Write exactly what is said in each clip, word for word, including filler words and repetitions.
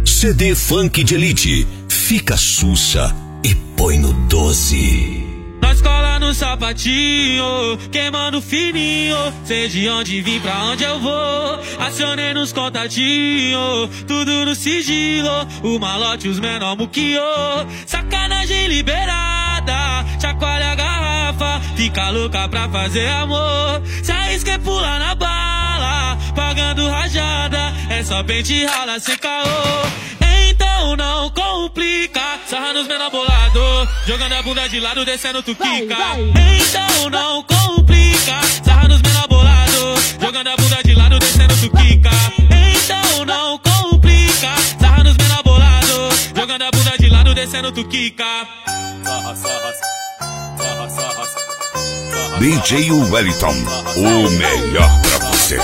C D Funk de Elite. Fica sussa e põe no doze. Nós cola no sapatinho, queimando fininho. Sei de onde vim, pra onde eu vou. Acionei nos contatinhos, tudo no sigilo. O malote, os menor muquiô. Sacanagem liberada, chacoalha a garrafa. Fica louca pra fazer amor. Se arrisca e pula na bala, pagando rajada. É só pente rala sem caô. Então não complica, sarra nos menor bolado, jogando a bunda de lado, descendo tu quica. Então não complica, sarra nos menor bolado, jogando a bunda de lado, descendo tu quica. Então não complica, sarra nos menor bolado, jogando a bunda de lado, descendo tu quica. Sarra, sarra, sarra, sarra, sarra. D J Wellington, o melhor pra você.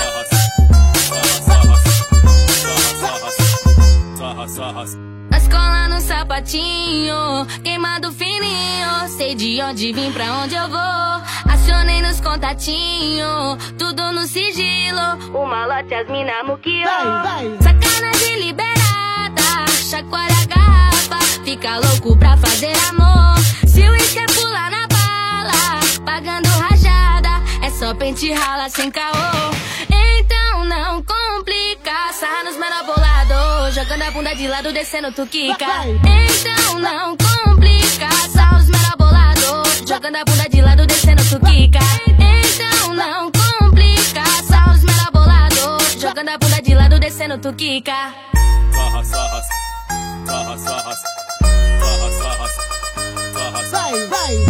Nós cola no sapatinho, queimado fininho. Sei de onde vim, pra onde eu vou. Acionei nos contatinhos, tudo no sigilo. O malote, as mina muquiô. Sacanagem liberada, chacoalha a garrafa. Fica louco pra fazer amor. Se o isque é pular na bala, pagando rajada. É só pente rala sem caô. Então não complica, sarra nos menor bolado, jogando a bunda de lado, descendo tu quica. Então não complica, sarra os menor bolado, jogando a bunda de lado, descendo tu quica. Então não complica, sarra os menor bolado, jogando a bunda de lado, descendo tu quica. Sarra, sarra, sarra, sarra, sarra, sarra, sarra. Vai, vai.